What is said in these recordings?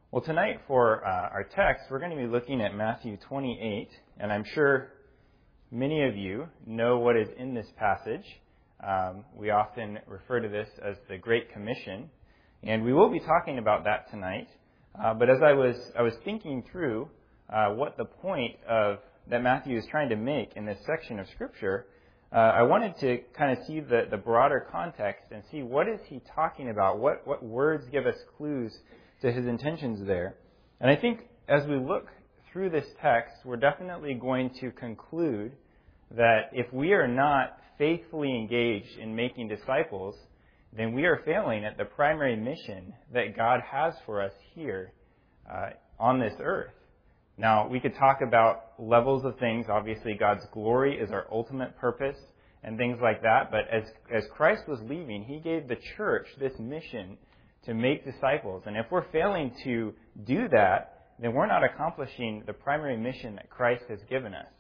Well, tonight for our text, we're going to be looking at Matthew 28, and I'm sure many of you know what is in this passage. We often refer to this as the Great Commission, and we will be talking about that tonight. But as I was thinking through what the point of that Matthew is trying to make in this section of Scripture, I wanted to kind of see the broader context and see what is he talking about, what words give us clues to his intentions there. And I think as we look through this text, we're definitely going to conclude that if we are not faithfully engaged in making disciples, then we are failing at the primary mission that God has for us here on this earth. Now, we could talk about levels of things. Obviously, God's glory is our ultimate purpose and things like that. But as Christ was leaving, he gave the church this mission to make disciples. And if we're failing to do that, then we're not accomplishing the primary mission that Christ has given us.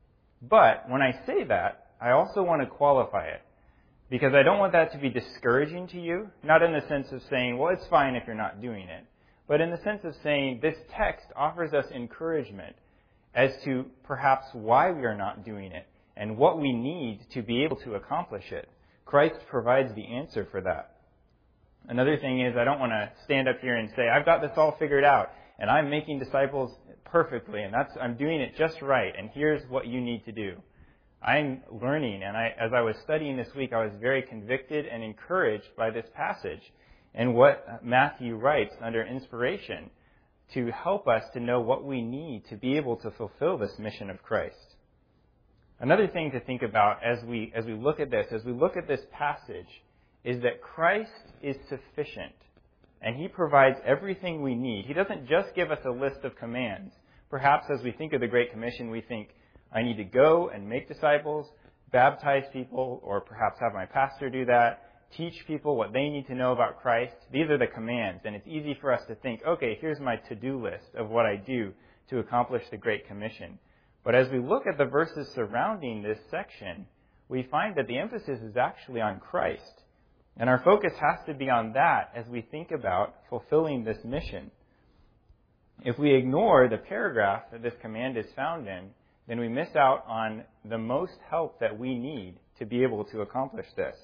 But when I say that, I also want to qualify it, because I don't want that to be discouraging to you, not in the sense of saying, well, it's fine if you're not doing it, but in the sense of saying this text offers us encouragement as to perhaps why we are not doing it and what we need to be able to accomplish it. Christ provides the answer for that. Another thing is, I don't want to stand up here and say, I've got this all figured out, and I'm making disciples perfectly, and I'm doing it just right, and here's what you need to do. I'm learning, and as I was studying this week, I was very convicted and encouraged by this passage and what Matthew writes under inspiration to help us to know what we need to be able to fulfill this mission of Christ. Another thing to think about as we look at this passage, is that Christ is sufficient, and he provides everything we need. He doesn't just give us a list of commands. Perhaps as we think of the Great Commission, we think, I need to go and make disciples, baptize people, or perhaps have my pastor do that, teach people what they need to know about Christ. These are the commands, and it's easy for us to think, okay, here's my to-do list of what I do to accomplish the Great Commission. But as we look at the verses surrounding this section, we find that the emphasis is actually on Christ. And our focus has to be on that as we think about fulfilling this mission. If we ignore the paragraph that this command is found in, then we miss out on the most help that we need to be able to accomplish this.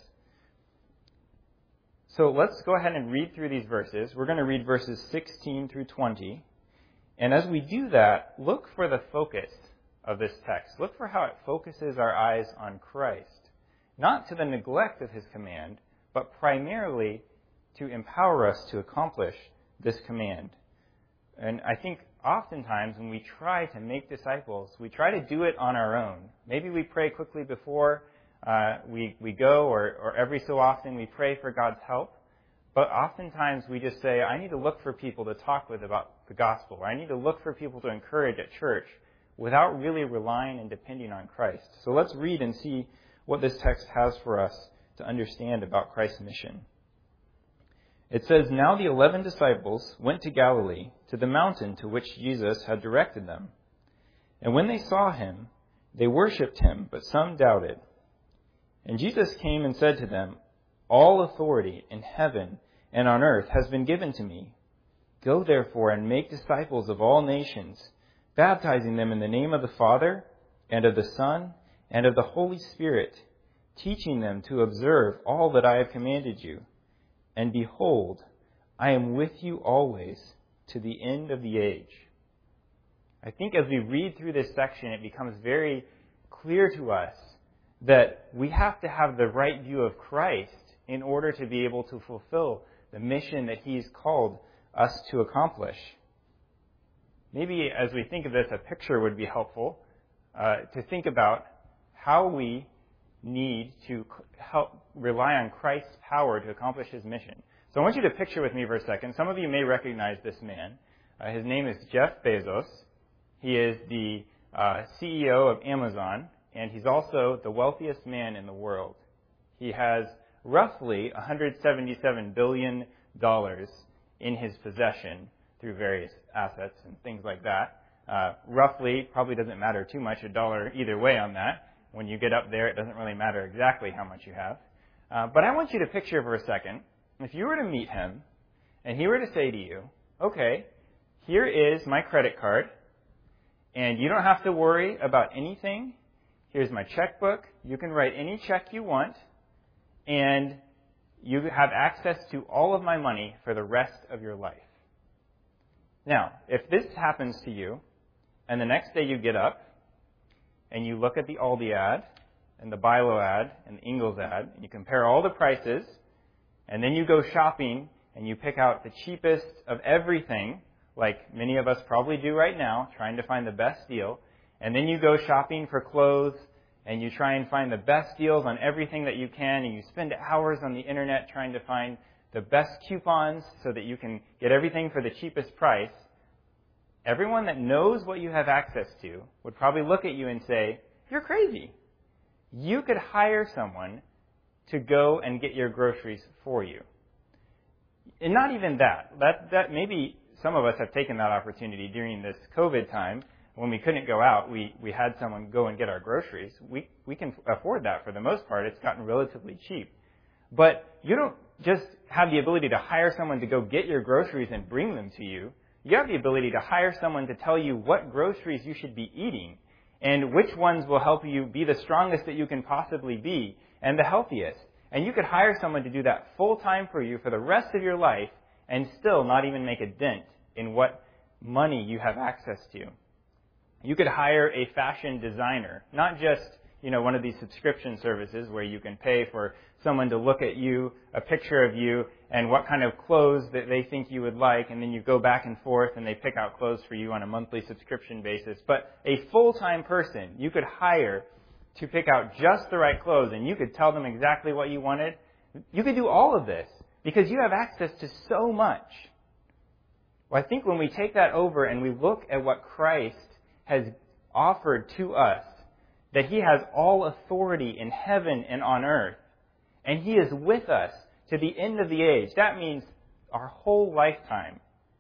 So let's go ahead and read through these verses. We're going to read verses 16 through 20. And as we do that, look for the focus of this text. Look for how it focuses our eyes on Christ, not to the neglect of his command, but primarily to empower us to accomplish this command. And I think oftentimes when we try to make disciples, we try to do it on our own. Maybe we pray quickly before we go, or every so often we pray for God's help. But oftentimes we just say, I need to look for people to talk with about the gospel, or I need to look for people to encourage at church, without really relying and depending on Christ. So let's read and see what this text has for us to understand about Christ's mission. It says, Now the 11 disciples went to Galilee, to the mountain to which Jesus had directed them. And when they saw him, they worshipped him, but some doubted. And Jesus came and said to them, All authority in heaven and on earth has been given to me. Go therefore and make disciples of all nations, baptizing them in the name of the Father, and of the Son, and of the Holy Spirit, teaching them to observe all that I have commanded you. And behold, I am with you always to the end of the age. I think as we read through this section, it becomes very clear to us that we have to have the right view of Christ in order to be able to fulfill the mission that he's called us to accomplish. Maybe as we think of this, a picture would be helpful to think about how we need to help rely on Christ's power to accomplish his mission. So I want you to picture with me for a second. Some of you may recognize this man. His name is Jeff Bezos. He is the CEO of Amazon, and he's also the wealthiest man in the world. He has roughly $177 billion in his possession through various assets and things like that. Roughly, probably doesn't matter too much, a dollar either way on that. When you get up there, it doesn't really matter exactly how much you have. But I want you to picture for a second, if you were to meet him, and he were to say to you, okay, here is my credit card, and you don't have to worry about anything. Here's my checkbook. You can write any check you want, and you have access to all of my money for the rest of your life. Now, if this happens to you, and the next day you get up, and you look at the Aldi ad, and the Bilo ad, and the Ingles ad, and you compare all the prices, and then you go shopping, and you pick out the cheapest of everything, like many of us probably do right now, trying to find the best deal, and then you go shopping for clothes, and you try and find the best deals on everything that you can, and you spend hours on the internet trying to find the best coupons so that you can get everything for the cheapest price, everyone that knows what you have access to would probably look at you and say, "You're crazy. You could hire someone to go and get your groceries for you." And not even that. That maybe some of us have taken that opportunity during this COVID time. When we couldn't go out, we had someone go and get our groceries. We can afford that for the most part. It's gotten relatively cheap. But you don't just have the ability to hire someone to go get your groceries and bring them to you. You have the ability to hire someone to tell you what groceries you should be eating and which ones will help you be the strongest that you can possibly be and the healthiest. And you could hire someone to do that full time for you for the rest of your life and still not even make a dent in what money you have access to. You could hire a fashion designer, not just, one of these subscription services where you can pay for someone to look at you, a picture of you, and what kind of clothes that they think you would like, and then you go back and forth and they pick out clothes for you on a monthly subscription basis. But a full-time person you could hire to pick out just the right clothes, and you could tell them exactly what you wanted. You could do all of this because you have access to so much. Well, I think when we take that over and we look at what Christ has offered to us, that He has all authority in heaven and on earth, and He is with us to the end of the age. That means our whole lifetime.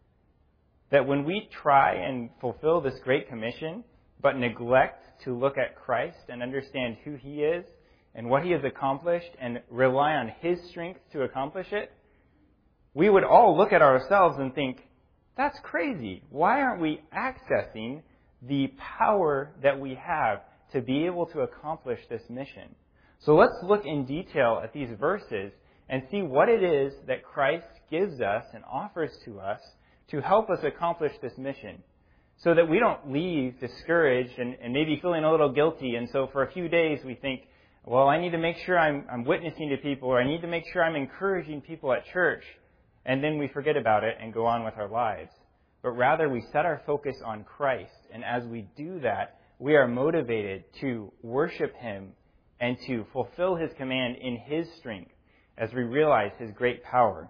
That when we try and fulfill this great commission, but neglect to look at Christ and understand who He is and what He has accomplished and rely on His strength to accomplish it, we would all look at ourselves and think, that's crazy. Why aren't we accessing the power that we have to be able to accomplish this mission? So let's look in detail at these verses and see what it is that Christ gives us and offers to us to help us accomplish this mission, so that we don't leave discouraged and maybe feeling a little guilty. And so for a few days we think, well, I need to make sure I'm witnessing to people, or I need to make sure I'm encouraging people at church. And then we forget about it and go on with our lives. But rather we set our focus on Christ. And as we do that, we are motivated to worship Him and to fulfill His command in His strength as we realize His great power.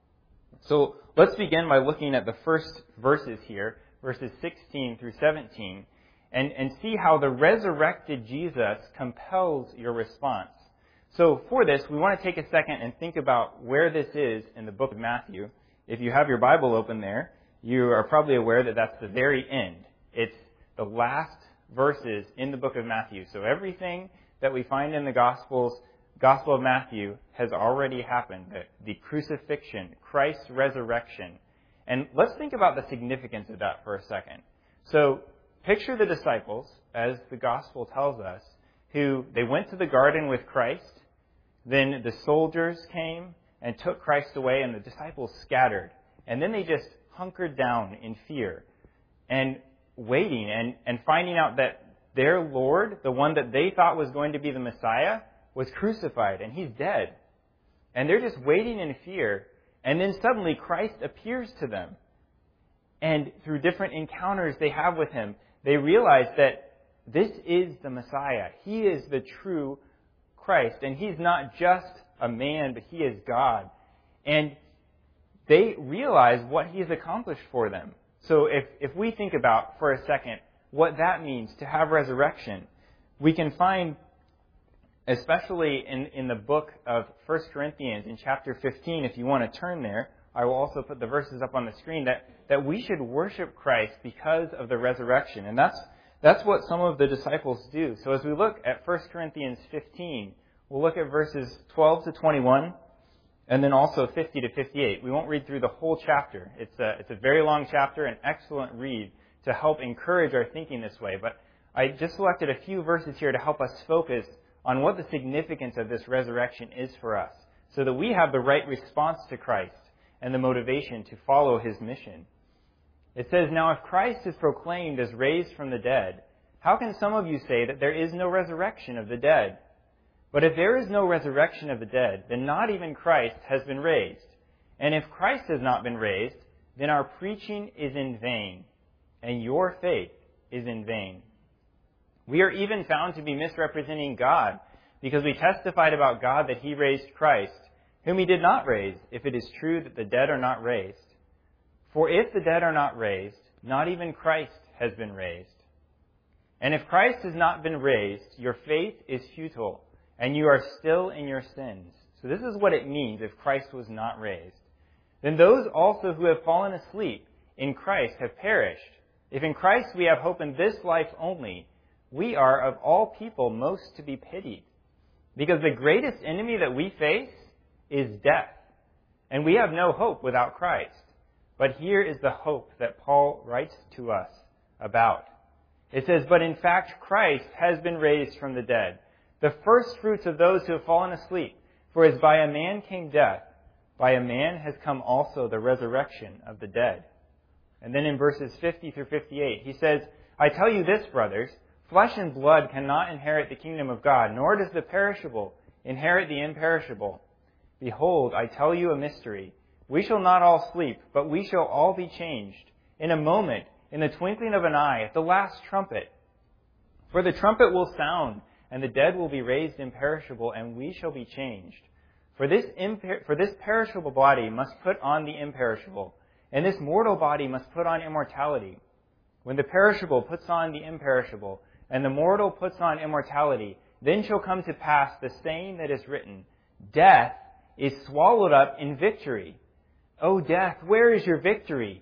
So let's begin by looking at the first verses here, verses 16 through 17, and see how the resurrected Jesus compels your response. So for this, we want to take a second and think about where this is in the book of Matthew. If you have your Bible open there, you are probably aware that that's the very end. It's the last verses in the book of Matthew. So everything that we find in the Gospel of Matthew has already happened. The crucifixion, Christ's resurrection. And let's think about the significance of that for a second. So picture the disciples, as the Gospel tells us, who they went to the garden with Christ. Then the soldiers came and took Christ away, and the disciples scattered. And then they just hunkered down in fear and waiting and finding out that their Lord, the one that they thought was going to be the Messiah, was crucified and He's dead. And they're just waiting in fear. And then suddenly Christ appears to them. And through different encounters they have with Him, they realize that this is the Messiah. He is the true Christ. And He's not just a man, but He is God. And they realize what He has accomplished for them. So if we think about for a second what that means to have resurrection, we can find, especially in the book of 1 Corinthians in chapter 15, if you want to turn there, I will also put the verses up on the screen, that we should worship Christ because of the resurrection. And that's what some of the disciples do. So as we look at 1 Corinthians 15, we'll look at verses 12 to 21. And then also 50 to 58. We won't read through the whole chapter. It's a very long chapter, an excellent read to help encourage our thinking this way. But I just selected a few verses here to help us focus on what the significance of this resurrection is for us, so that we have the right response to Christ and the motivation to follow his mission. It says, "Now if Christ is proclaimed as raised from the dead, how can some of you say that there is no resurrection of the dead? But if there is no resurrection of the dead, then not even Christ has been raised. And if Christ has not been raised, then our preaching is in vain, and your faith is in vain. We are even found to be misrepresenting God, because we testified about God that he raised Christ, whom he did not raise, if it is true that the dead are not raised. For if the dead are not raised, not even Christ has been raised. And if Christ has not been raised, your faith is futile, and you are still in your sins." So this is what it means if Christ was not raised. "Then those also who have fallen asleep in Christ have perished. If in Christ we have hope in this life only, we are of all people most to be pitied. Because the greatest enemy that we face is death, and we have no hope without Christ. But here is the hope that Paul writes to us about. It says, 'But in fact Christ has been raised from the dead, the first fruits of those who have fallen asleep. For as by a man came death, by a man has come also the resurrection of the dead.'" And then in verses 50 through 58, he says, "I tell you this, brothers, flesh and blood cannot inherit the kingdom of God, nor does the perishable inherit the imperishable. Behold, I tell you a mystery. We shall not all sleep, but we shall all be changed. In a moment, in the twinkling of an eye, at the last trumpet. For the trumpet will sound, and the dead will be raised imperishable, and we shall be changed. For this perishable body must put on the imperishable, and this mortal body must put on immortality. When the perishable puts on the imperishable, and the mortal puts on immortality, then shall come to pass the saying that is written, 'Death is swallowed up in victory.' O death, where is your victory?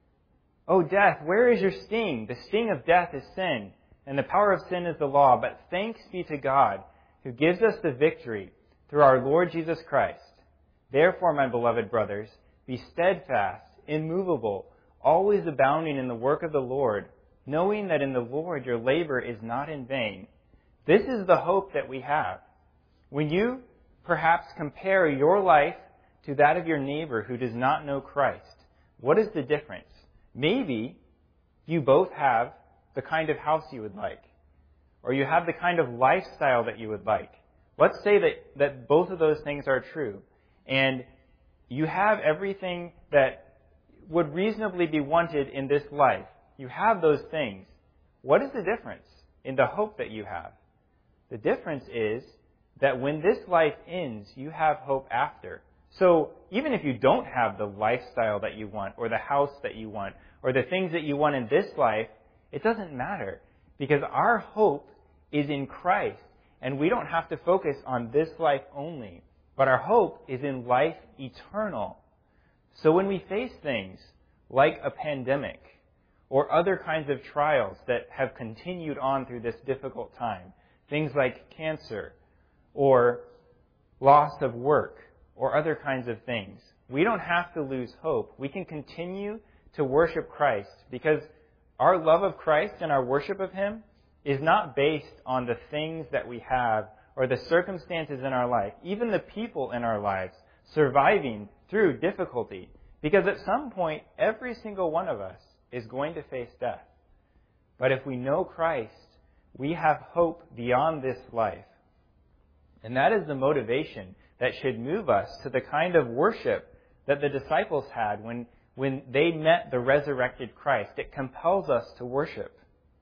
O death, where is your sting? The sting of death is sin, and the power of sin is the law. But thanks be to God, who gives us the victory through our Lord Jesus Christ. Therefore, my beloved brothers, be steadfast, immovable, always abounding in the work of the Lord, knowing that in the Lord your labor is not in vain." This is the hope that we have. When you perhaps compare your life to that of your neighbor who does not know Christ, what is the difference? Maybe you both have the kind of house you would like, or you have the kind of lifestyle that you would like. Let's say that both of those things are true, and you have everything that would reasonably be wanted in this life. You have those things. What is the difference in the hope that you have? The difference is that when this life ends, you have hope after. So even if you don't have the lifestyle that you want, or the house that you want, or the things that you want in this life, it doesn't matter, because our hope is in Christ, and we don't have to focus on this life only, but our hope is in life eternal. So when we face things like a pandemic, or other kinds of trials that have continued on through this difficult time, things like cancer, or loss of work, or other kinds of things, we don't have to lose hope. We can continue to worship Christ, because our love of Christ and our worship of him is not based on the things that we have or the circumstances in our life, even the people in our lives surviving through difficulty, because at some point, every single one of us is going to face death. But if we know Christ, we have hope beyond this life. And that is the motivation that should move us to the kind of worship that the disciples had when they met the resurrected Christ. It compels us to worship.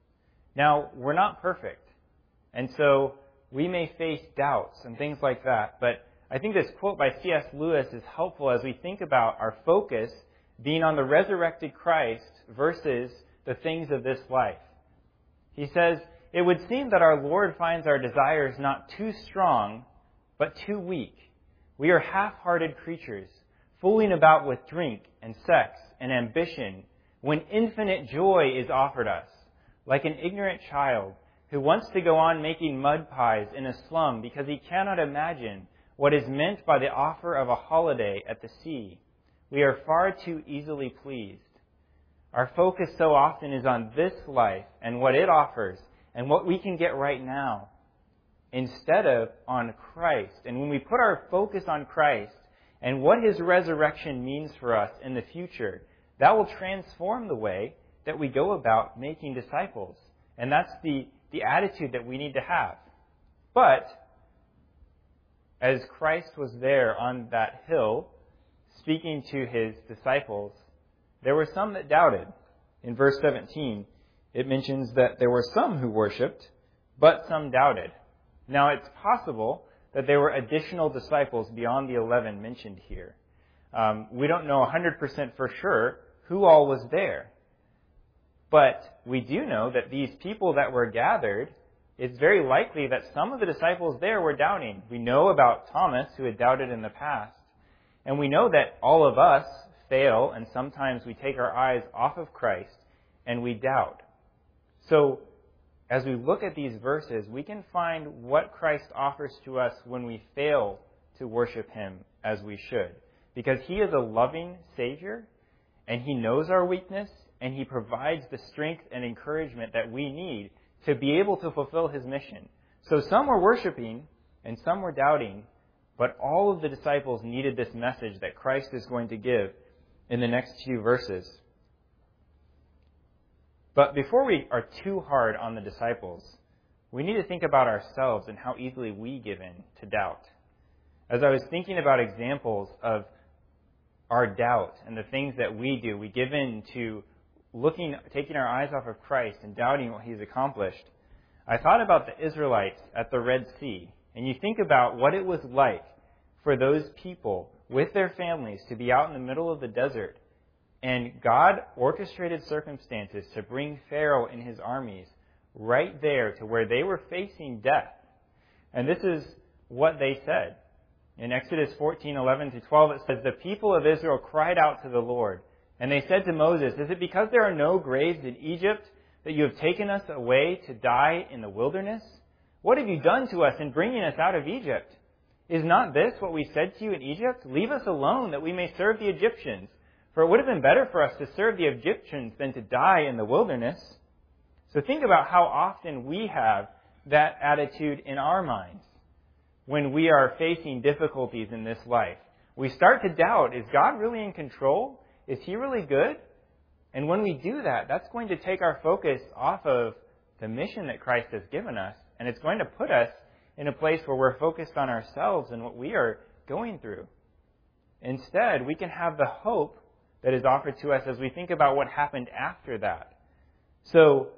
Now, we're not perfect, and so we may face doubts and things like that, but I think this quote by C.S. Lewis is helpful as we think about our focus being on the resurrected Christ versus the things of this life. He says, "It would seem that our Lord finds our desires not too strong, but too weak. We are half-hearted creatures, fooling about with drink and sex and ambition, when infinite joy is offered us, like an ignorant child who wants to go on making mud pies in a slum because he cannot imagine what is meant by the offer of a holiday at the sea. We are far too easily pleased. Our focus so often is on this life and what it offers and what we can get right now, instead of on Christ. And when we put our focus on Christ and what His resurrection means for us in the future, that will transform the way that we go about making disciples. And that's the attitude that we need to have. But as Christ was there on that hill, speaking to His disciples, there were some that doubted. In verse 17, it mentions that there were some who worshipped, but some doubted. Now, it's possible that there were additional disciples beyond the 11 mentioned here. We don't know 100% for sure who all was there. But we do know that these people that were gathered, it's very likely that some of the disciples there were doubting. We know about Thomas, who had doubted in the past. And we know that all of us fail, and sometimes we take our eyes off of Christ and we doubt. So, as we look at these verses, we can find what Christ offers to us when we fail to worship Him as we should. Because He is a loving Savior, and He knows our weakness, and He provides the strength and encouragement that we need to be able to fulfill His mission. So some were worshiping, and some were doubting, but all of the disciples needed this message that Christ is going to give in the next few verses. But before we are too hard on the disciples, we need to think about ourselves and how easily we give in to doubt. As I was thinking about examples of our doubt and the things that we do, we give in to taking our eyes off of Christ and doubting what He's accomplished. I thought about the Israelites at the Red Sea, and you think about what it was like for those people with their families to be out in the middle of the desert, and God orchestrated circumstances to bring Pharaoh and his armies right there to where they were facing death. And this is what they said. In Exodus 14:11-12, it says, "The people of Israel cried out to the Lord, and they said to Moses, 'Is it because there are no graves in Egypt that you have taken us away to die in the wilderness? What have you done to us in bringing us out of Egypt? Is not this what we said to you in Egypt? Leave us alone that we may serve the Egyptians. For it would have been better for us to serve the Egyptians than to die in the wilderness.'" So think about how often we have that attitude in our minds when we are facing difficulties in this life. We start to doubt, is God really in control? Is He really good? And when we do that, that's going to take our focus off of the mission that Christ has given us, and it's going to put us in a place where we're focused on ourselves and what we are going through. Instead, we can have the hope that is offered to us as we think about what happened after that. So,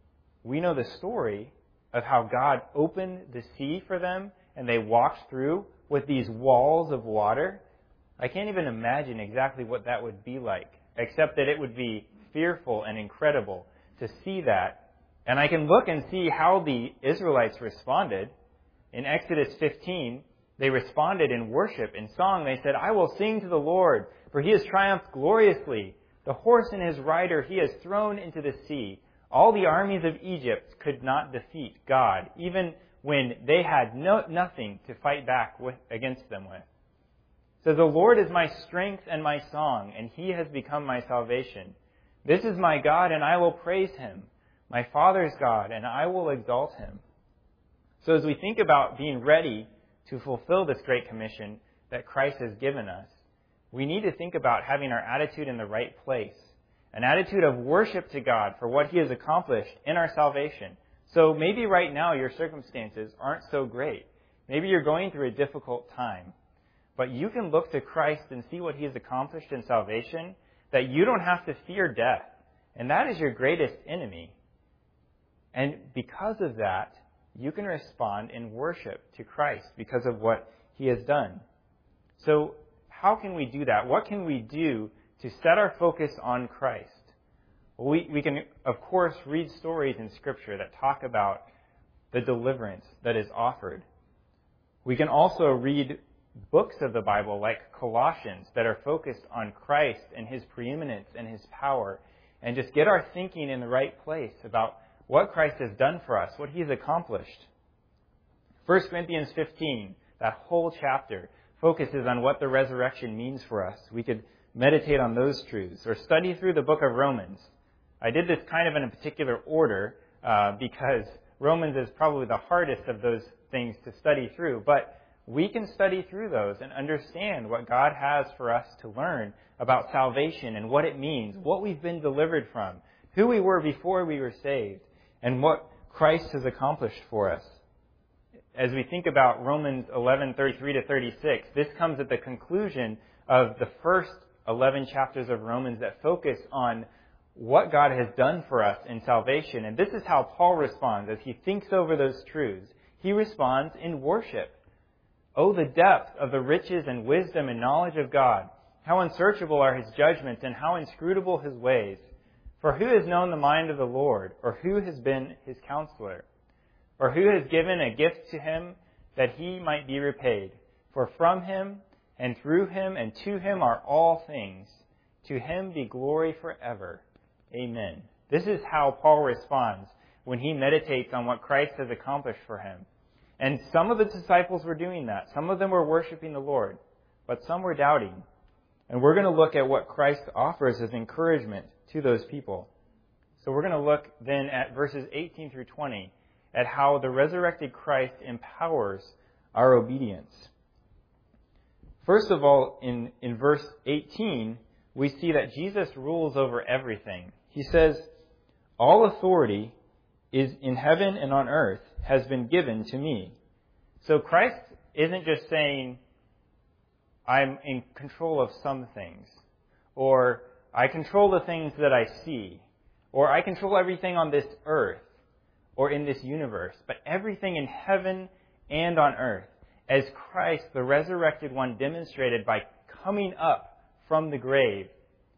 we know the story of how God opened the sea for them and they walked through with these walls of water. I can't even imagine exactly what that would be like, except that it would be fearful and incredible to see that. And I can look and see how the Israelites responded. In Exodus 15, they responded in worship, in song. They said, "I will sing to the Lord, for He has triumphed gloriously. The horse and his rider He has thrown into the sea. All the armies of Egypt could not defeat God, even when they had nothing to fight back against them with. So the Lord is my strength and my song, and He has become my salvation. This is my God, and I will praise Him, my Father's God, and I will exalt Him." So as we think about being ready to fulfill this great commission that Christ has given us, we need to think about having our attitude in the right place. An attitude of worship to God for what He has accomplished in our salvation. So maybe right now your circumstances aren't so great. Maybe you're going through a difficult time. But you can look to Christ and see what He has accomplished in salvation, that you don't have to fear death. And that is your greatest enemy. And because of that, you can respond in worship to Christ because of what He has done. So how can we do that? What can we do to set our focus on Christ? Well, we can, of course, read stories in Scripture that talk about the deliverance that is offered. We can also read books of the Bible like Colossians that are focused on Christ and His preeminence and His power, and just get our thinking in the right place about what Christ has done for us, what He has accomplished. 1 Corinthians 15 That whole chapter focuses on what the resurrection means for us. We could meditate on those truths or study through the book of Romans. I did this kind of in a particular order because Romans is probably the hardest of those things to study through. But we can study through those and understand what God has for us to learn about salvation and what it means, what we've been delivered from, who we were before we were saved, and what Christ has accomplished for us. As we think about Romans 11:33 to 36, this comes at the conclusion of the first 11 chapters of Romans that focus on what God has done for us in salvation. And this is how Paul responds as he thinks over those truths. He responds in worship. Oh, the depth of the riches and wisdom and knowledge of God! How unsearchable are His judgments and how inscrutable His ways! For who has known the mind of the Lord, or who has been His counselor? Or who has given a gift to Him that He might be repaid? For from Him, and through Him, and to Him are all things. To Him be glory forever. Amen. This is how Paul responds when he meditates on what Christ has accomplished for him. And some of the disciples were doing that. Some of them were worshiping the Lord, but some were doubting. And we're going to look at what Christ offers as encouragement to those people. So we're going to look then at verses 18 through 20 at how the resurrected Christ empowers our obedience. First of all, in verse 18, we see that Jesus rules over everything. He says, all authority is in heaven and on earth has been given to me. So Christ isn't just saying, I'm in control of some things, or I control the things that I see, or I control everything on this earth or in this universe, but everything in heaven and on earth, as Christ, the resurrected one, demonstrated by coming up from the grave,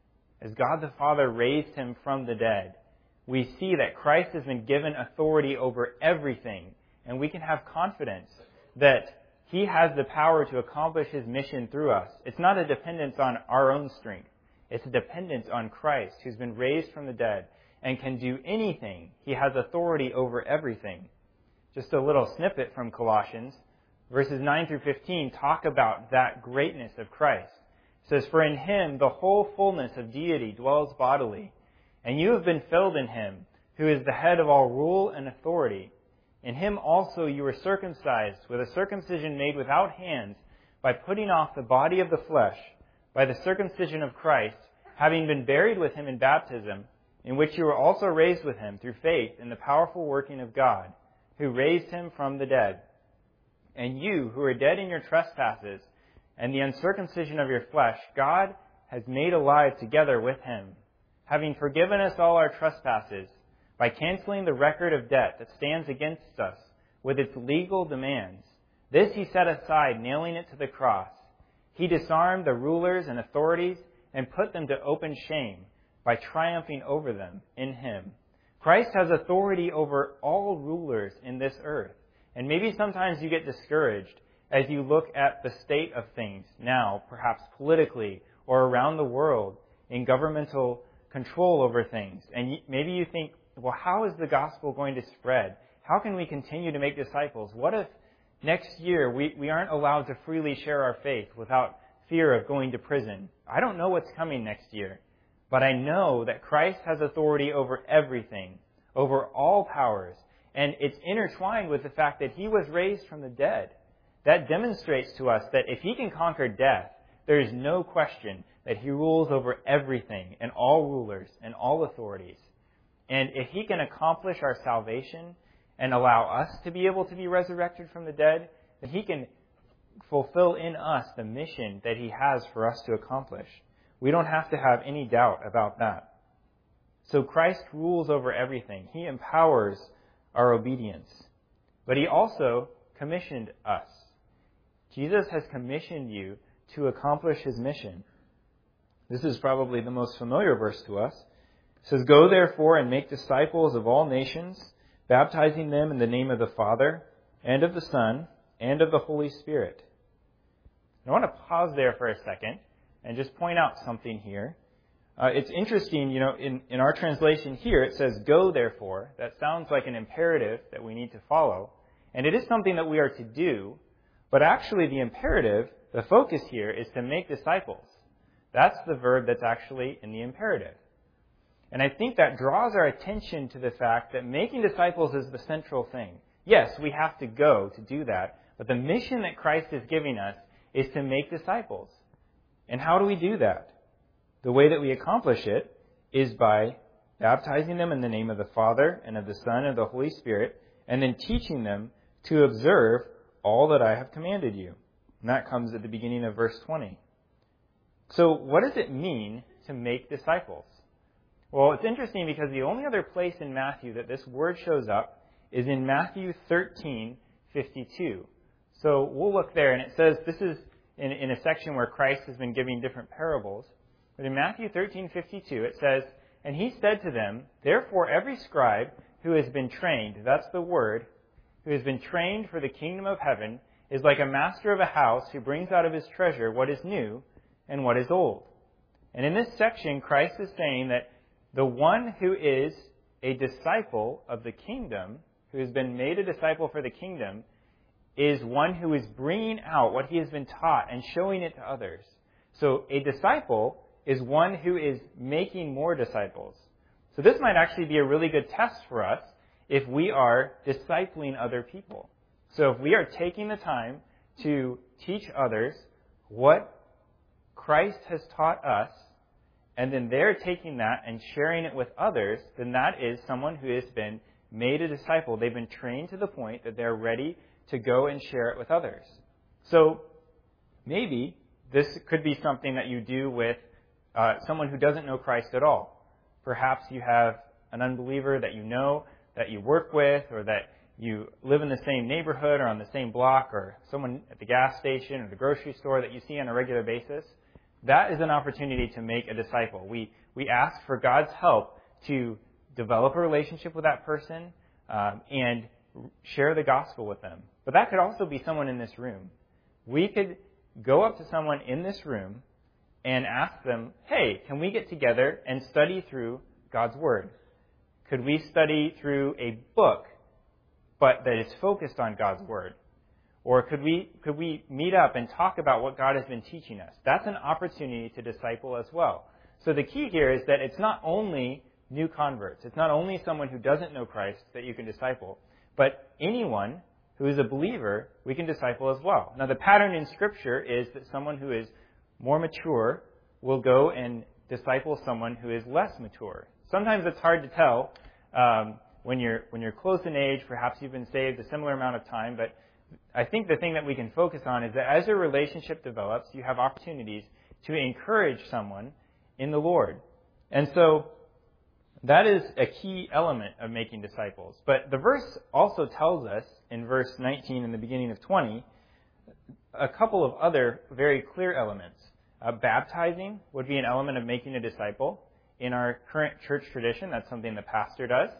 as God the Father raised him from the dead. We see that Christ has been given authority over everything, and we can have confidence that He has the power to accomplish His mission through us. It's not a dependence on our own strength. It's a dependence on Christ, who's been raised from the dead and can do anything. He has authority over everything. Just a little snippet from Colossians. Verses 9 through 15 talk about that greatness of Christ. It says, for in Him the whole fullness of deity dwells bodily, and you have been filled in Him, who is the head of all rule and authority. In Him also you were circumcised with a circumcision made without hands, by putting off the body of the flesh, by the circumcision of Christ, having been buried with Him in baptism, in which you were also raised with Him through faith in the powerful working of God, who raised Him from the dead. And you, who are dead in your trespasses and the uncircumcision of your flesh, God has made alive together with Him, having forgiven us all our trespasses, by canceling the record of debt that stands against us with its legal demands. This He set aside, nailing it to the cross. He disarmed the rulers and authorities and put them to open shame by triumphing over them in Him. Christ has authority over all rulers in this earth. And maybe sometimes you get discouraged as you look at the state of things now, perhaps politically or around the world in governmental control over things. And maybe you think, well, how is the gospel going to spread? How can we continue to make disciples? What if next year we aren't allowed to freely share our faith without fear of going to prison? I don't know what's coming next year, but I know that Christ has authority over everything, over all powers, and it's intertwined with the fact that He was raised from the dead. That demonstrates to us that if He can conquer death, there is no question that He rules over everything and all rulers and all authorities. And if He can accomplish our salvation and allow us to be able to be resurrected from the dead, then He can fulfill in us the mission that He has for us to accomplish. We don't have to have any doubt about that. So Christ rules over everything. He empowers our obedience. But He also commissioned us. Jesus has commissioned you to accomplish His mission. This is probably the most familiar verse to us. It says, go therefore and make disciples of all nations, baptizing them in the name of the Father, and of the Son, and of the Holy Spirit. I want to pause there for a second and just point out something here. It's interesting, in our translation here, it says, go therefore. That sounds like an imperative that we need to follow. And it is something that we are to do. But actually the imperative, the focus here, is to make disciples. That's the verb that's actually in the imperative. And I think that draws our attention to the fact that making disciples is the central thing. Yes, we have to go to do that, but the mission that Christ is giving us is to make disciples. And how do we do that? The way that we accomplish it is by baptizing them in the name of the Father and of the Son and of the Holy Spirit, and then teaching them to observe all that I have commanded you. And that comes at the beginning of verse 20. So what does it mean to make disciples? Well, it's interesting because the only other place in Matthew that this word shows up is in Matthew 13:52. So we'll look there, and it says, this is in a section where Christ has been giving different parables. But in Matthew 13:52, it says, "And he said to them, therefore every scribe who has been trained," that's the word, "who has been trained for the kingdom of heaven, is like a master of a house who brings out of his treasure what is new and what is old." And in this section, Christ is saying that the one who is a disciple of the kingdom, who has been made a disciple for the kingdom, is one who is bringing out what he has been taught and showing it to others. So a disciple is one who is making more disciples. So this might actually be a really good test for us if we are discipling other people. So if we are taking the time to teach others what Christ has taught us, and then they're taking that and sharing it with others, then that is someone who has been made a disciple. They've been trained to the point that they're ready to go and share it with others. So maybe this could be something that you do with someone who doesn't know Christ at all. Perhaps you have an unbeliever that you know, that you work with, or that you live in the same neighborhood or on the same block, or someone at the gas station or the grocery store that you see on a regular basis. That is an opportunity to make a disciple. We ask for God's help to develop a relationship with that person and share the gospel with them. But that could also be someone in this room. We could go up to someone in this room and ask them, hey, can we get together and study through God's Word? Could we study through a book, but that is focused on God's Word? Or could we meet up and talk about what God has been teaching us? That's an opportunity to disciple as well. So the key here is that it's not only new converts. It's not only someone who doesn't know Christ that you can disciple, but anyone who is a believer, we can disciple as well. Now the pattern in Scripture is that someone who is more mature will go and disciple someone who is less mature. Sometimes it's hard to tell when you're close in age. Perhaps you've been saved a similar amount of time, but I think the thing that we can focus on is that as a relationship develops, you have opportunities to encourage someone in the Lord. And so that is a key element of making disciples. But the verse also tells us in verse 19 and the beginning of 20 a couple of other very clear elements. Baptizing would be an element of making a disciple. In our current church tradition, that's something the pastor does.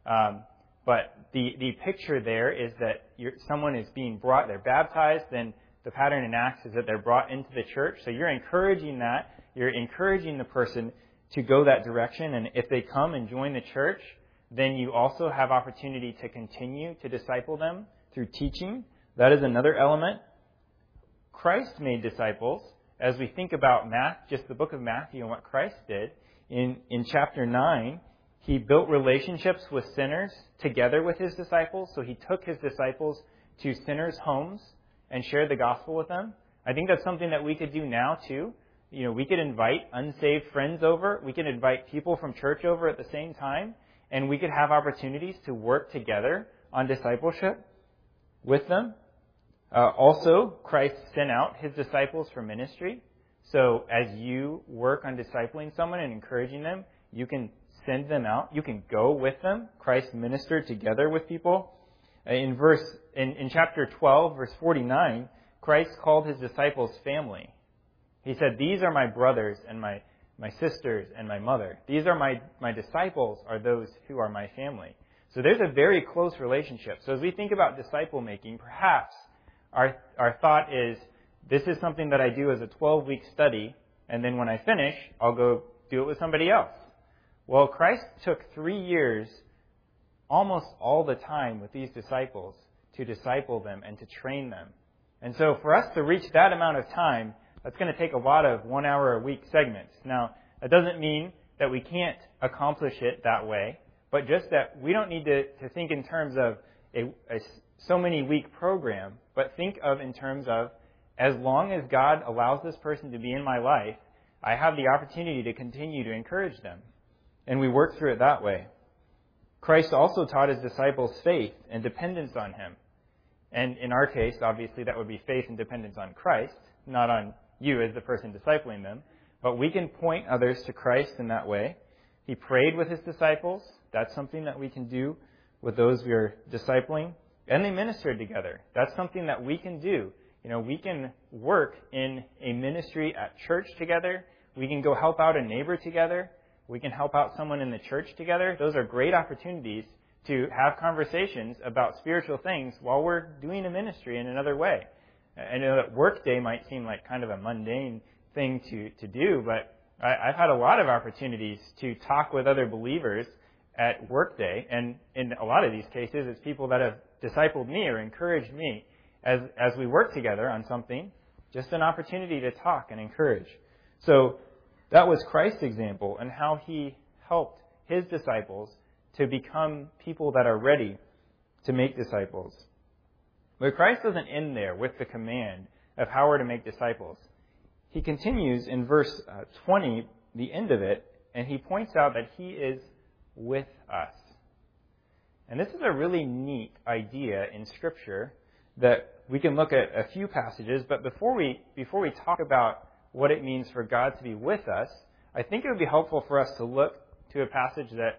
But the picture there is that someone is being brought, they're baptized, then the pattern in Acts is that they're brought into the church. So you're encouraging that. You're encouraging the person to go that direction. And if they come and join the church, then you also have opportunity to continue to disciple them through teaching. That is another element. Christ made disciples. As we think about just the book of Matthew and what Christ did, in chapter 9, He built relationships with sinners together with His disciples. So He took His disciples to sinners' homes and shared the gospel with them. I think that's something that we could do now too. We could invite unsaved friends over. We could invite people from church over at the same time. And we could have opportunities to work together on discipleship with them. Also, Christ sent out His disciples for ministry. So as you work on discipling someone and encouraging them, you can send them out. You can go with them. Christ ministered together with people. In chapter 12, verse 49, Christ called His disciples family. He said, "These are my brothers and my sisters and my mother. These are my disciples are those who are my family." So there's a very close relationship. So as we think about disciple making, perhaps our thought is, this is something that I do as a 12-week study, and then when I finish, I'll go do it with somebody else. Well, Christ took 3 years, almost all the time, with these disciples to disciple them and to train them. And so for us to reach that amount of time, that's going to take a lot of 1 hour a week segments. Now, that doesn't mean that we can't accomplish it that way, but just that we don't need to think in terms of a so many week program, but think of in terms of, as long as God allows this person to be in my life, I have the opportunity to continue to encourage them. And we work through it that way. Christ also taught his disciples faith and dependence on him. And in our case, obviously, that would be faith and dependence on Christ, not on you as the person discipling them. But we can point others to Christ in that way. He prayed with his disciples. That's something that we can do with those we are discipling. And they ministered together. That's something that we can do. You know, we can work in a ministry at church together. We can go help out a neighbor together. We can help out someone in the church together. Those are great opportunities to have conversations about spiritual things while we're doing a ministry in another way. I know that work day might seem like kind of a mundane thing to do, but I've had a lot of opportunities to talk with other believers at work day, and in a lot of these cases, it's people that have discipled me or encouraged me as we work together on something, just an opportunity to talk and encourage. So that was Christ's example and how he helped his disciples to become people that are ready to make disciples. But Christ doesn't end there with the command of how we're to make disciples. He continues in verse 20, the end of it, and he points out that he is with us. And this is a really neat idea in Scripture that we can look at a few passages, but before we talk about what it means for God to be with us, I think it would be helpful for us to look to a passage that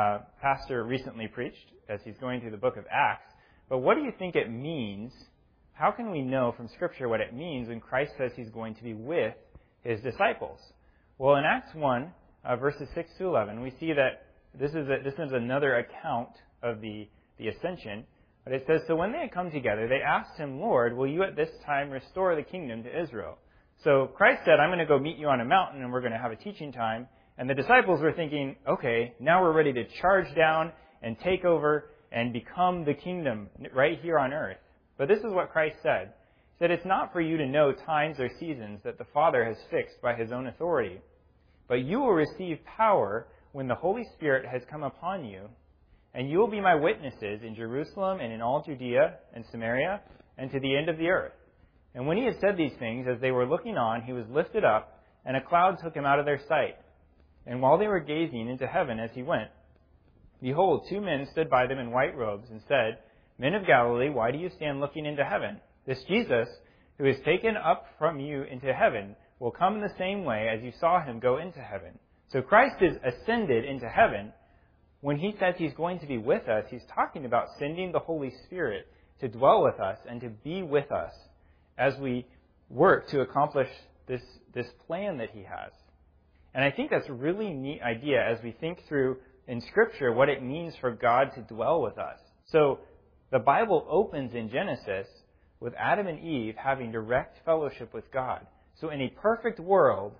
Pastor recently preached as he's going through the book of Acts. But what do you think it means? How can we know from Scripture what it means when Christ says he's going to be with his disciples? Well, in Acts 1, verses 6 to 11, we see that this is another account of the ascension. But it says, "So when they had come together, they asked him, 'Lord, will you at this time restore the kingdom to Israel?' So Christ said, 'I'm going to go meet you on a mountain, and we're going to have a teaching time.' And the disciples were thinking, okay, now we're ready to charge down and take over and become the kingdom right here on earth. But this is what Christ said. He said, 'It's not for you to know times or seasons that the Father has fixed by his own authority. But you will receive power when the Holy Spirit has come upon you. And you will be my witnesses in Jerusalem and in all Judea and Samaria and to the end of the earth.' And when he had said these things, as they were looking on, he was lifted up, and a cloud took him out of their sight. And while they were gazing into heaven as he went, behold, 2 men stood by them in white robes and said, 'Men of Galilee, why do you stand looking into heaven? This Jesus, who is taken up from you into heaven, will come in the same way as you saw him go into heaven.'" So Christ is ascended into heaven. When he says he's going to be with us, he's talking about sending the Holy Spirit to dwell with us and to be with us as we work to accomplish this plan that he has. And I think that's a really neat idea as we think through in Scripture what it means for God to dwell with us. So the Bible opens in Genesis with Adam and Eve having direct fellowship with God. So in a perfect world,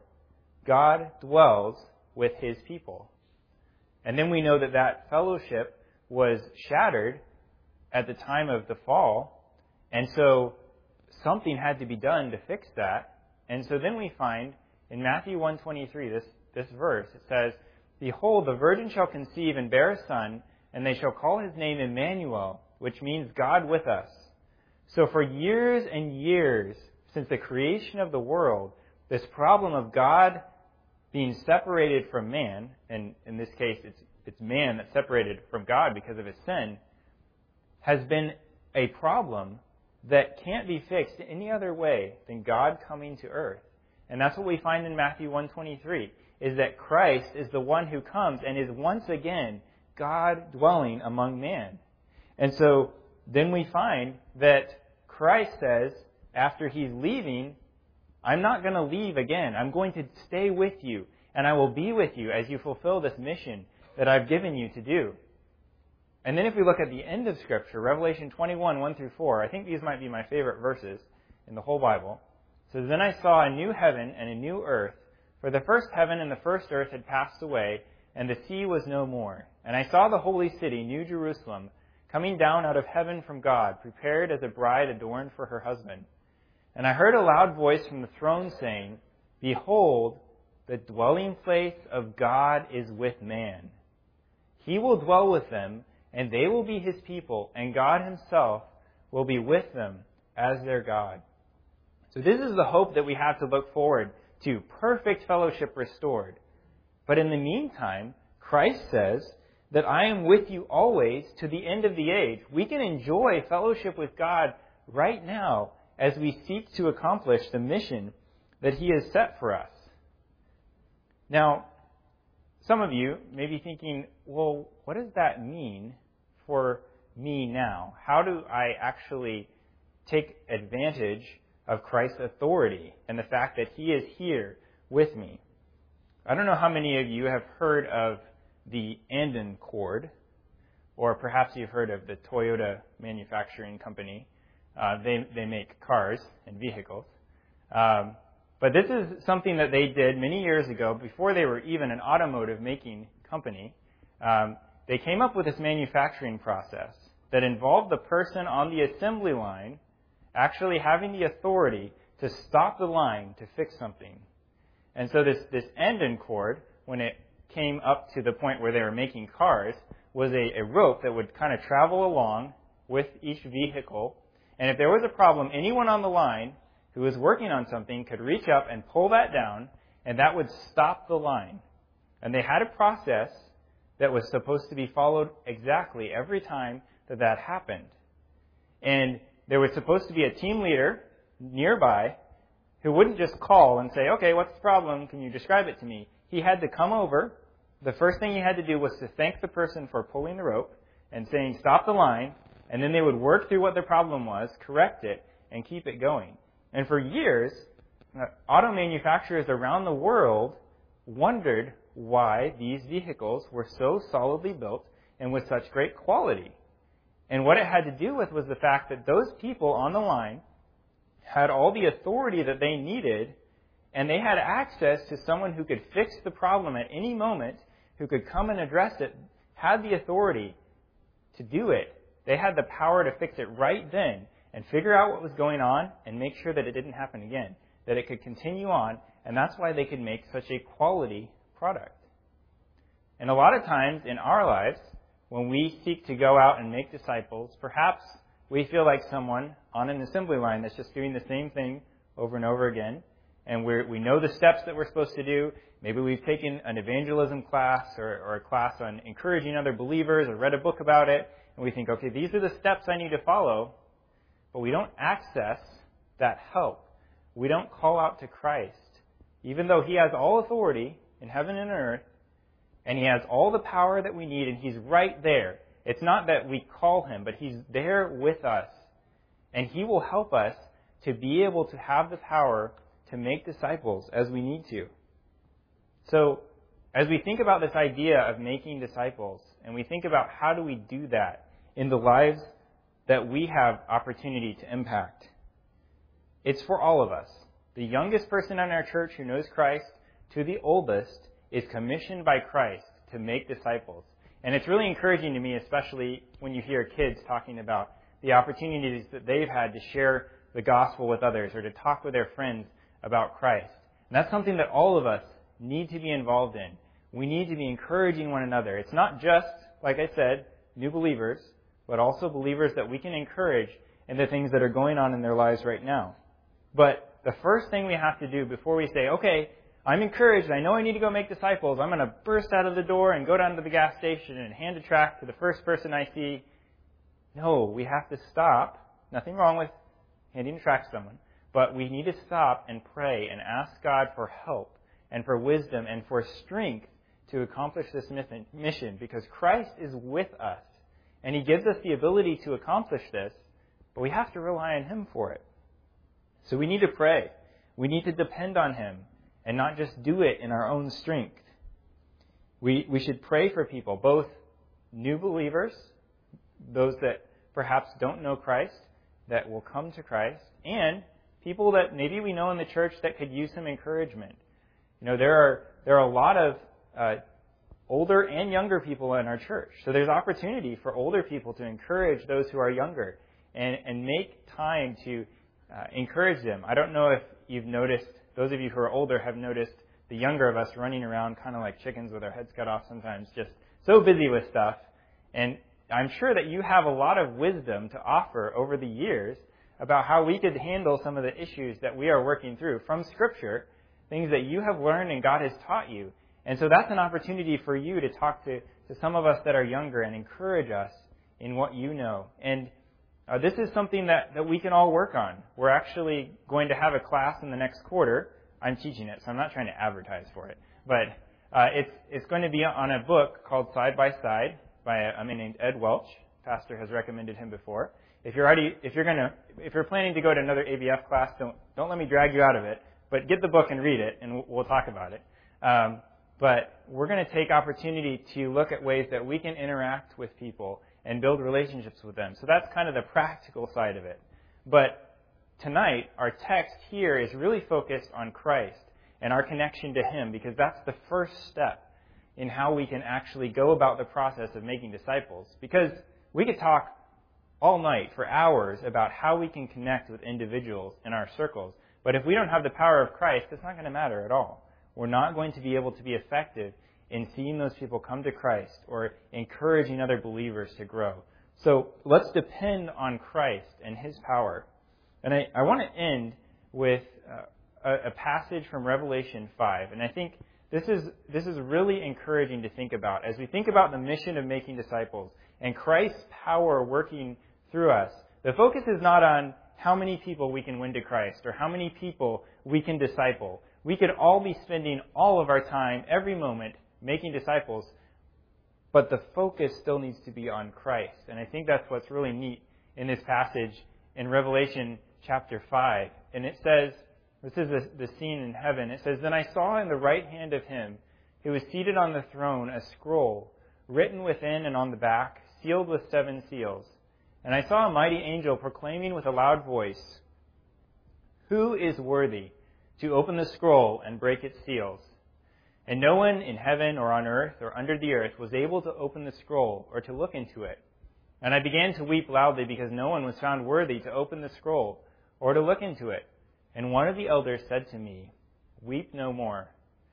God dwells with his people. And then we know that fellowship was shattered at the time of the fall. And so something had to be done to fix that. And so then we find in Matthew 1:23, this verse, it says, "Behold, the virgin shall conceive and bear a son, and they shall call his name Emmanuel," which means God with us. So for years and years, since the creation of the world, this problem of God being separated from man, and in this case it's man that's separated from God because of his sin, has been a problem that can't be fixed any other way than God coming to earth. And that's what we find in Matthew 1:23, is that Christ is the one who comes and is once again God dwelling among man. And so then we find that Christ says, after he's leaving, "I'm not going to leave again. I'm going to stay with you, and I will be with you as you fulfill this mission that I've given you to do." And then if we look at the end of Scripture, Revelation 21, 1 through 4, I think these might be my favorite verses in the whole Bible. It says, "Then I saw a new heaven and a new earth, for the first heaven and the first earth had passed away, and the sea was no more. And I saw the holy city, New Jerusalem, coming down out of heaven from God, prepared as a bride adorned for her husband. And I heard a loud voice from the throne saying, Behold, the dwelling place of God is with man. He will dwell with them, and they will be His people, and God Himself will be with them as their God. So this is the hope that we have to look forward to, perfect fellowship restored. But in the meantime, Christ says that I am with you always to the end of the age. We can enjoy fellowship with God right now as we seek to accomplish the mission that He has set for us. Now, some of you may be thinking, well, what does that mean for me now? How do I actually take advantage of Christ's authority and the fact that He is here with me? I don't know how many of you have heard of the Anden cord, or perhaps you've heard of the Toyota manufacturing company. They make cars and vehicles. But this is something that they did many years ago, before they were even an automotive making company. They came up with this manufacturing process that involved the person on the assembly line actually having the authority to stop the line to fix something. And so this Anden cord, when it came up to the point where they were making cars, was a rope that would kind of travel along with each vehicle. And if there was a problem, anyone on the line who was working on something could reach up and pull that down, and that would stop the line. And they had a process that was supposed to be followed exactly every time that happened. And there was supposed to be a team leader nearby who wouldn't just call and say, okay, what's the problem? Can you describe it to me? He had to come over. The first thing he had to do was to thank the person for pulling the rope and saying, stop the line. And then they would work through what the problem was, correct it, and keep it going. And for years, auto manufacturers around the world wondered why these vehicles were so solidly built and with such great quality. And what it had to do with was the fact that those people on the line had all the authority that they needed, and they had access to someone who could fix the problem at any moment, who could come and address it, had the authority to do it. They had the power to fix it right then and figure out what was going on and make sure that it didn't happen again, that it could continue on, and that's why they could make such a quality product. And a lot of times in our lives, when we seek to go out and make disciples, perhaps we feel like someone on an assembly line that's just doing the same thing over and over again, and we know the steps that we're supposed to do. Maybe we've taken an evangelism class or a class on encouraging other believers or read a book about it, and we think, okay, these are the steps I need to follow, but we don't access that help. We don't call out to Christ, even though He has all authority in heaven and earth, and He has all the power that we need, and He's right there. It's not that we call Him, but He's there with us, and He will help us to be able to have the power to make disciples as we need to. So, as we think about this idea of making disciples, and we think about how do we do that in the lives that we have opportunity to impact, it's for all of us. The youngest person in our church who knows Christ to the oldest is commissioned by Christ to make disciples. And it's really encouraging to me, especially when you hear kids talking about the opportunities that they've had to share the gospel with others or to talk with their friends about Christ. And that's something that all of us need to be involved in. We need to be encouraging one another. It's not just, like I said, new believers, but also believers that we can encourage in the things that are going on in their lives right now. But the first thing we have to do before we say, okay, I'm encouraged, I know I need to go make disciples, I'm going to burst out of the door and go down to the gas station and hand a tract to the first person I see. No, we have to stop. Nothing wrong with handing a tract to someone. But we need to stop and pray and ask God for help and for wisdom and for strength to accomplish this mission, because Christ is with us. And He gives us the ability to accomplish this, but we have to rely on Him for it. So we need to pray. We need to depend on Him and not just do it in our own strength. We should pray for people, both new believers, those that perhaps don't know Christ, that will come to Christ, and people that maybe we know in the church that could use some encouragement. You know, there are a lot of older and younger people in our church. So there's opportunity for older people to encourage those who are younger and make time to encourage them. I don't know if you've noticed, those of you who are older have noticed the younger of us running around kind of like chickens with our heads cut off sometimes, just so busy with stuff. And I'm sure that you have a lot of wisdom to offer over the years about how we could handle some of the issues that we are working through from Scripture, things that you have learned and God has taught you. And so that's an opportunity for you to talk to some of us that are younger and encourage us in what you know. And this is something that we can all work on. We're actually going to have a class in the next quarter. I'm teaching it, so I'm not trying to advertise for it. But it's going to be on a book called Side by Side by a man named Ed Welch. Pastor has recommended him before. If you're planning to go to another ABF class, don't let me drag you out of it. But get the book and read it, and we'll talk about it. But we're going to take opportunity to look at ways that we can interact with people and build relationships with them. So that's kind of the practical side of it. But tonight, our text here is really focused on Christ and our connection to Him, because that's the first step in how we can actually go about the process of making disciples. Because we could talk all night for hours about how we can connect with individuals in our circles. But if we don't have the power of Christ, it's not going to matter at all. We're not going to be able to be effective in seeing those people come to Christ or encouraging other believers to grow. So let's depend on Christ and His power. And I want to end with a passage from Revelation 5. And I think this is really encouraging to think about. As we think about the mission of making disciples and Christ's power working through us, the focus is not on how many people we can win to Christ or how many people we can disciple. We could all be spending all of our time, every moment, making disciples, but the focus still needs to be on Christ. And I think that's what's really neat in this passage in Revelation chapter 5. And it says, this is the scene in heaven. It says, "Then I saw in the right hand of Him who was seated on the throne a scroll, written within and on the back, sealed with 7 seals. And I saw a mighty angel proclaiming with a loud voice, 'Who is worthy to open the scroll and break its seals?' And no one in heaven or on earth or under the earth was able to open the scroll or to look into it. And I began to weep loudly because no one was found worthy to open the scroll or to look into it. And one of the elders said to me, 'Weep no more.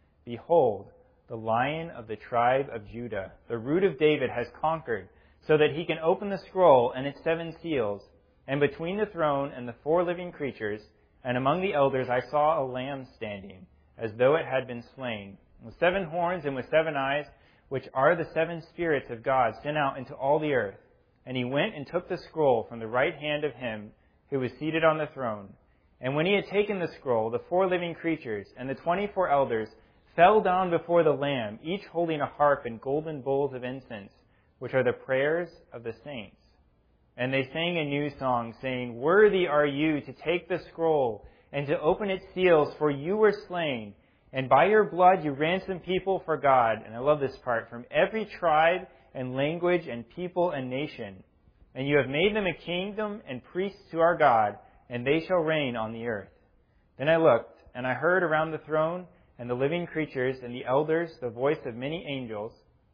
Behold, the Lion of the tribe of Judah, the Root of David, has conquered, so that He can open the scroll and its 7 seals. And between the throne and the 4 living creatures, and among the elders, I saw a lamb standing, as though it had been slain, with 7 horns and with 7 eyes, which are the 7 spirits of God sent out into all the earth. And He went and took the scroll from the right hand of Him who was seated on the throne. And when He had taken the scroll, the 4 living creatures and the 24 elders fell down before the Lamb, each holding a harp and golden bowls of incense, which are the prayers of the saints. And they sang a new song, saying, 'Worthy are you to take the scroll and to open its seals, for you were slain, and by your blood you ransomed people for God.'" And I love this part, "'from every tribe and language and people and nation. And you have made them a kingdom and priests to our God, and they shall reign on the earth.' Then I looked, and I heard around the throne and the living creatures and the elders the voice of many angels,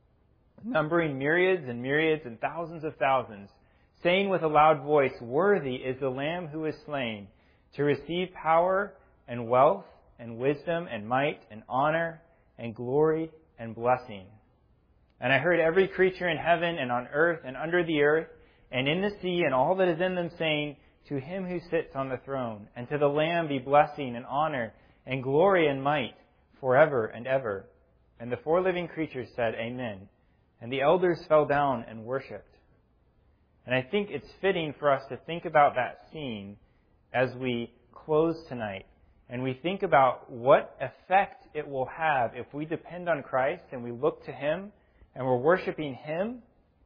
numbering myriads and myriads and thousands of thousands, saying with a loud voice, 'Worthy is the Lamb who is slain, to receive power and wealth and wisdom and might and honor and glory and blessing.' And I heard every creature in heaven and on earth and under the earth and in the sea and all that is in them saying, 'To Him who sits on the throne and to the Lamb be blessing and honor and glory and might forever and ever.' And the 4 living creatures said, 'Amen.' And the elders fell down and worshipped." And I think it's fitting for us to think about that scene as we close tonight. And we think about what effect it will have if we depend on Christ and we look to Him and we're worshiping Him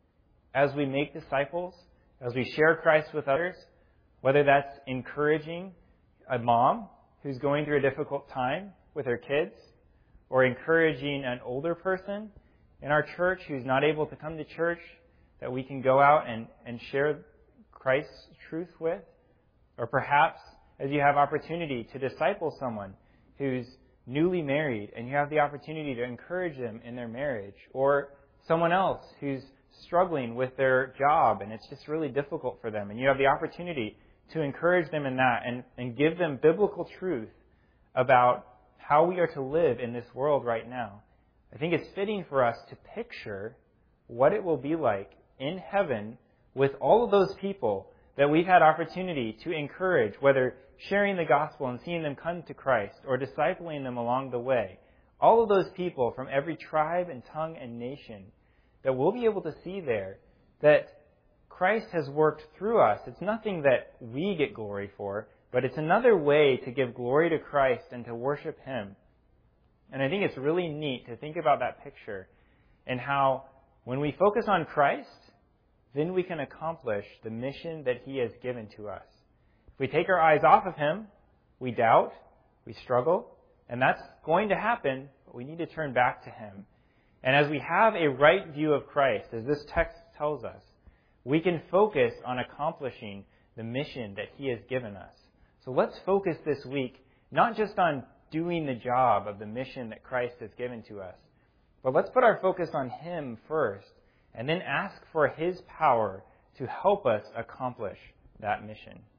as we make disciples, as we share Christ with others, whether that's encouraging a mom who's going through a difficult time with her kids, or encouraging an older person in our church who's not able to come to church, that we can go out and share Christ's truth with. Or perhaps as you have opportunity to disciple someone who's newly married and you have the opportunity to encourage them in their marriage. Or someone else who's struggling with their job and it's just really difficult for them and you have the opportunity to encourage them in that and give them biblical truth about how we are to live in this world right now, I think it's fitting for us to picture what it will be like in heaven with all of those people that we've had opportunity to encourage, whether sharing the gospel and seeing them come to Christ or discipling them along the way. All of those people from every tribe and tongue and nation that we'll be able to see there that Christ has worked through us. It's nothing that we get glory for, but it's another way to give glory to Christ and to worship Him. And I think it's really neat to think about that picture and how when we focus on Christ, then we can accomplish the mission that He has given to us. If we take our eyes off of Him, we doubt, we struggle, and that's going to happen, but we need to turn back to Him. And as we have a right view of Christ, as this text tells us, we can focus on accomplishing the mission that He has given us. So let's focus this week not just on doing the job of the mission that Christ has given to us, but let's put our focus on Him first and then ask for His power to help us accomplish that mission.